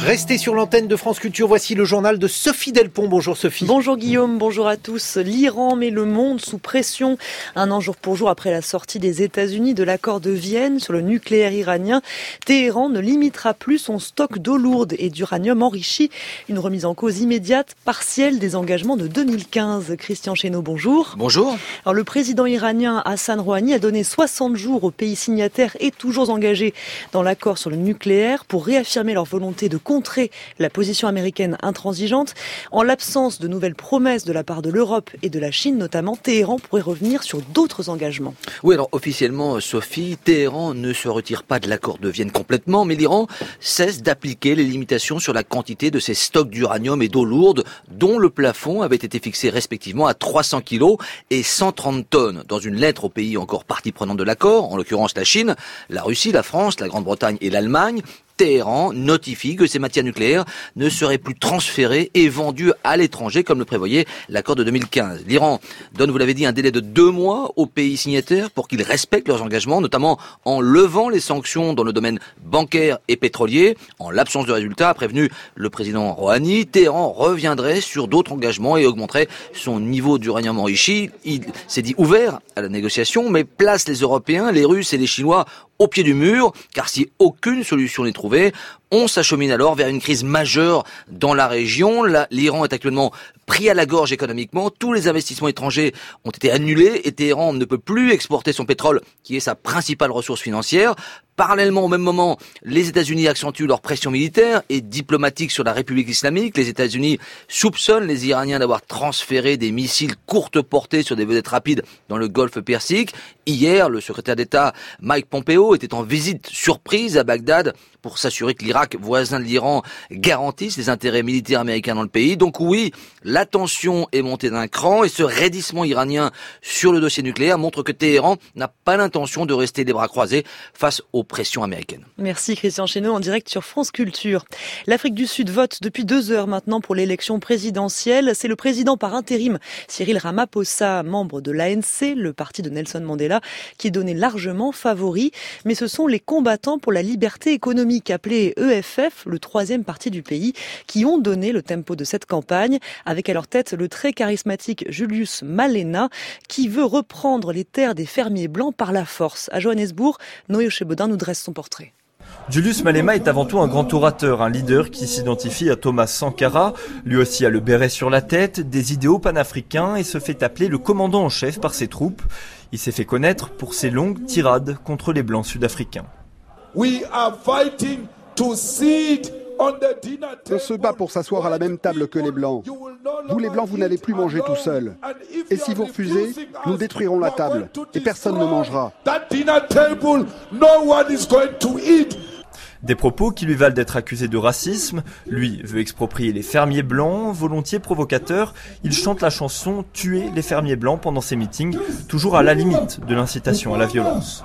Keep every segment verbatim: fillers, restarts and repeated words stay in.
Restez sur l'antenne de France Culture, voici le journal de Sophie Delpont. Bonjour Sophie. Bonjour Guillaume, bonjour à tous. L'Iran met le monde sous pression. Un an jour pour jour après la sortie des États-Unis de l'accord de Vienne sur le nucléaire iranien, Téhéran ne limitera plus son stock d'eau lourde et d'uranium enrichi. Une remise en cause immédiate, partielle des engagements de deux mille quinze. Christian Chesneau, bonjour. Bonjour. Alors, le président iranien Hassan Rouhani a donné soixante jours aux pays signataires et toujours engagés dans l'accord sur le nucléaire pour réaffirmer leur volonté de contrer la position américaine intransigeante. En l'absence de nouvelles promesses de la part de l'Europe et de la Chine notamment, Téhéran pourrait revenir sur d'autres engagements. Oui, alors officiellement, Sophie, Téhéran ne se retire pas de l'accord de Vienne complètement, mais l'Iran cesse d'appliquer les limitations sur la quantité de ses stocks d'uranium et d'eau lourde, dont le plafond avait été fixé respectivement à trois cents kilos et cent trente tonnes. Dans une lettre aux pays encore partie prenante de l'accord, en l'occurrence la Chine, la Russie, la France, la Grande-Bretagne et l'Allemagne, Téhéran notifie que ces matières nucléaires ne seraient plus transférées et vendues à l'étranger comme le prévoyait l'accord de deux mille quinze. L'Iran donne, vous l'avez dit, un délai de deux mois aux pays signataires pour qu'ils respectent leurs engagements, notamment en levant les sanctions dans le domaine bancaire et pétrolier. En l'absence de résultats, a prévenu le président Rouhani, Téhéran reviendrait sur d'autres engagements et augmenterait son niveau d'uranium enrichi. Il s'est dit ouvert à la négociation, mais place les Européens, les Russes et les Chinois au pied du mur, car si aucune solution n'est trouvée, on s'achemine alors vers une crise majeure dans la région. Là, l'Iran est actuellement pris à la gorge économiquement. Tous les investissements étrangers ont été annulés et Téhéran ne peut plus exporter son pétrole, qui est sa principale ressource financière. Parallèlement, au même moment, les États-Unis accentuent leur pression militaire et diplomatique sur la République islamique. Les États-Unis soupçonnent les Iraniens d'avoir transféré des missiles courte portée sur des vedettes rapides dans le Golfe Persique. Hier, le secrétaire d'État Mike Pompeo était en visite surprise à Bagdad pour s'assurer que l'Irak, voisin de l'Iran, garantisse les intérêts militaires américains dans le pays. Donc oui, la tension est montée d'un cran et ce raidissement iranien sur le dossier nucléaire montre que Téhéran n'a pas l'intention de rester les bras croisés face aux pressions américaines. Merci Christian Chesneau en direct sur France Culture. L'Afrique du Sud vote depuis deux heures maintenant pour l'élection présidentielle. C'est le président par intérim, Cyril Ramaphosa, membre de l'A N C, le parti de Nelson Mandela, qui est donné largement favori. Mais ce sont les combattants pour la liberté économique, appelés E F F, le troisième parti du pays, qui ont donné le tempo de cette campagne, avec à leur tête le très charismatique Julius Malema, qui veut reprendre les terres des fermiers blancs par la force. À Johannesburg, Noé Ochebodin nous dresse son portrait. Julius Malema est avant tout un grand orateur, un leader qui s'identifie à Thomas Sankara. Lui aussi a le béret sur la tête, des idéaux panafricains et se fait appeler le commandant en chef par ses troupes. Il s'est fait connaître pour ses longues tirades contre les blancs sud-africains. We are fighting to sit on the dinner table. On se bat pour s'asseoir à la même table que les Blancs. Vous les Blancs, vous n'allez plus manger tout seul. Et si vous refusez, nous détruirons la table et personne ne mangera. That dinner table, no one is going to eat. Des propos qui lui valent d'être accusé de racisme. Lui veut exproprier les fermiers blancs. Volontiers provocateur, il chante la chanson « Tuer les fermiers blancs » pendant ses meetings, toujours à la limite de l'incitation à la violence.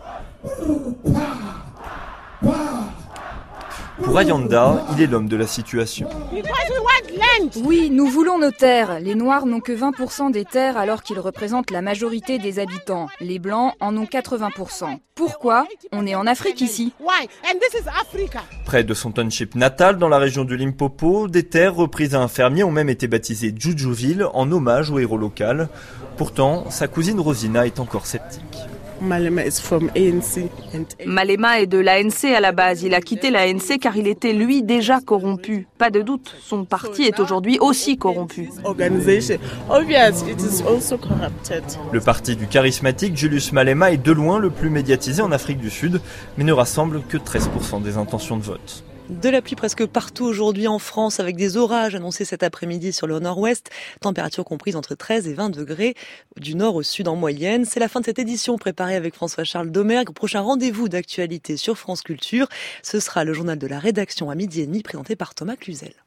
Pour Ayanda, il est l'homme de la situation. Oui, nous voulons nos terres. Les Noirs n'ont que vingt pour cent des terres alors qu'ils représentent la majorité des habitants. Les Blancs en ont quatre-vingts pour cent. Pourquoi ? On est en Afrique ici. Près de son township natal, dans la région du Limpopo, des terres reprises à un fermier ont même été baptisées Jujuville en hommage au héros local. Pourtant, sa cousine Rosina est encore sceptique. Malema est de l'A N C à la base. Il a quitté l'A N C car il était lui déjà corrompu. Pas de doute, son parti est aujourd'hui aussi corrompu. Le parti du charismatique Julius Malema est de loin le plus médiatisé en Afrique du Sud, mais ne rassemble que treize pour cent des intentions de vote. De la pluie presque partout aujourd'hui en France avec des orages annoncés cet après-midi sur le nord-ouest. Température comprise entre treize et vingt degrés du nord au sud en moyenne. C'est la fin de cette édition préparée avec François-Charles Domergue. Prochain rendez-vous d'actualité sur France Culture. Ce sera le journal de la rédaction à midi et demi présenté par Thomas Cluzel.